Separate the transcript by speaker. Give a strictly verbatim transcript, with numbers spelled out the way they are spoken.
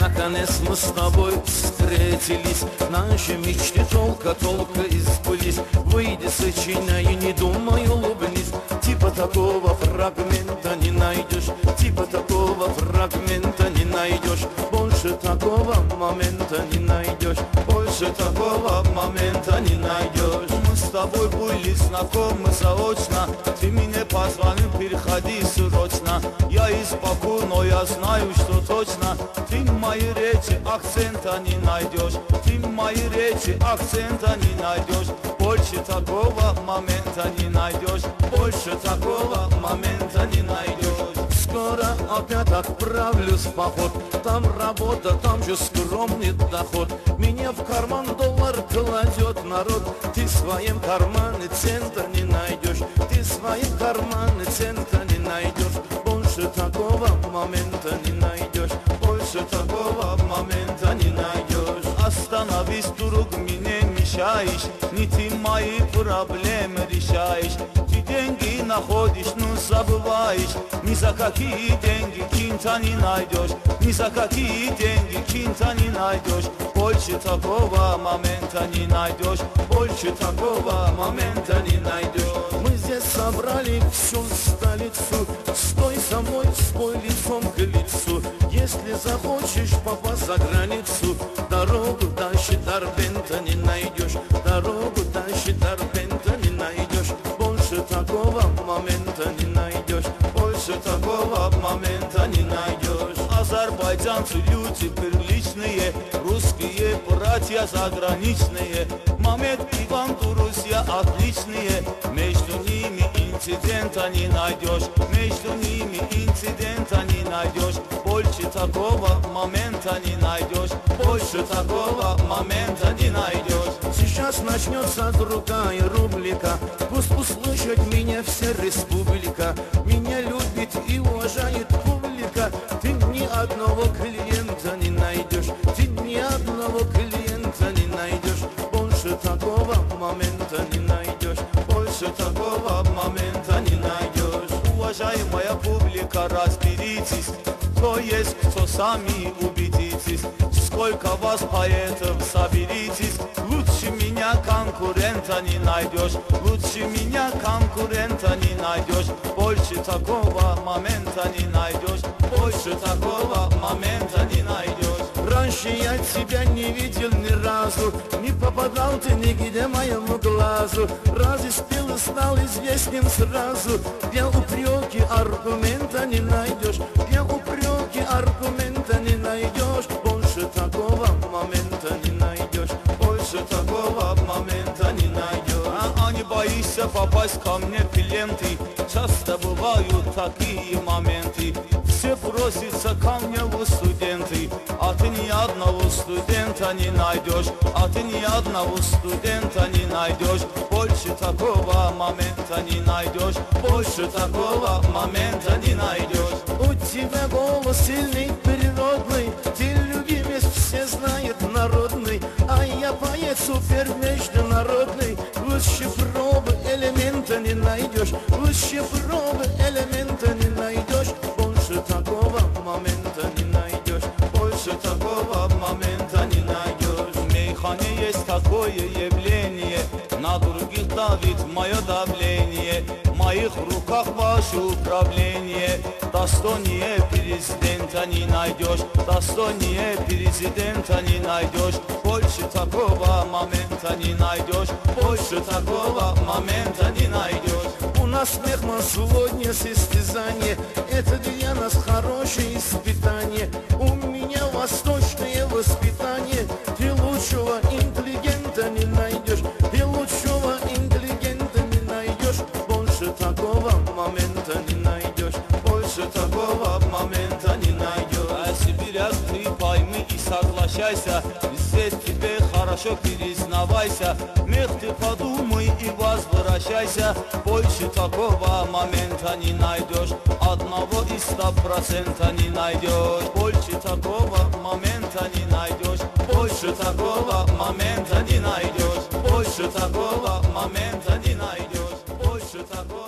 Speaker 1: Наконец мы с тобой встретились, наши мечты толко-толко избылись. Выйди, сочиняй, не думай, улыбнись. Типа такого фрагмента не найдешь, типа такого фрагмента не найдешь. Больше такого момента не найдешь, больше такого момента не найдешь. Мы с тобой были знакомы заочно, ты меня позвонил, переходи срочно. Я из Баку, но я знаю, что точно ты в моей речи акцента не найдешь, ты в моей речи акцента не найдешь. Больше такого момента не найдешь, больше такого момента не найдешь. Скоро опять отправлюсь в поход, там работа, там же скромный доход. Меня в карман доллар кладет народ, ты в своем кармане цента не найдешь, ты в своем кармане цента не найдешь. Больше такого момента не найдешь, больше такого момента не найдешь. Остановись, друг, мне мешаешь, не ты мои проблемы решаешь. Ты деньги находишь, но забываешь, ни за какие деньги кинта не найдешь, ни за какие деньги кинта не найдешь. Больше такого момента не найдешь, больше такого момента не найдешь. Мы здесь собрали всю столицу, стой со мной, спой лицом к лицу. Если захочешь попасть за границу, дорогу дальше Дербента не найдешь, дорогу дальше Дербента не найдешь. Больше такого момента не найдешь, больше такого момента не найдешь. Азербайджанцы люди приличные, русские братья заграничные. Мамед, Иван, друзья отличные, между ними инцидента не найдешь, между ними инцидента не найдешь. Больше такого момента не найдешь, больше такого момента не найдешь. Сейчас начнется другая рубрика, пусть услышит меня вся республика. Меня любит и уважает публика, ты ни одного клиента не найдешь, ты ни одного клиента не найдешь. Больше такого момента не найдешь, больше такого момента не найдешь. Уважаемая публика, разберитесь, кто есть, кто, сами убедитесь. Сколько вас поэтов, соберитесь. Лучше меня конкурента не найдешь, лучше меня конкурента не найдешь. Больше такого момента не найдешь, больше такого момента не найдешь. Раньше я тебя не видел ни разу, не попадал ты нигде моему глазу. Разве спел и стал известен сразу? Для упреки аргумента не найдешь, для упреки аргумента не найдешь. Больше такого момента не найдешь, больше такого момента не найдешь. А, а не боишься попасть ко мне в клиенты? Часто бывают такие моменты, все просятся ко мне в студенты, а ты ни одного студента не найдешь, а ты ни одного студента не найдешь. Больше такого момента не найдешь, больше такого момента не найдешь. У тебя голос сильный, природный, ты любимец, все знают, народный, а я поэт супер международный. Лучше пробы элемента не найдешь, лучше пробы элемента не найдешь. Больше такого момента не найдешь, больше такого момента не найдешь. В мейхане есть такое явление, на других давит мое давление. В моих руках ваше управление, достойнее президента не найдешь, достойнее президента не найдешь. Больше такого момента не найдешь, больше такого момента не найдешь. У нас смех, сегодня состязание, это для нас хорошее испытание. У меня восточное воспитание, ты лучшего интеллигента не найдешь, ты лучшего интеллигента не найдешь. Больше такого момента не найдешь, больше такого момента не найдешь. А сибиряк, ты пойми и соглашайся, здесь тебе хорошо признавайся. Мех, ты подумай и возвращайся. Больше такого момента не найдешь, одного и ста процента не найдешь. Больше такого момента не найдешь, больше такого момента не найдешь, больше такого момента не найдешь, больше такого.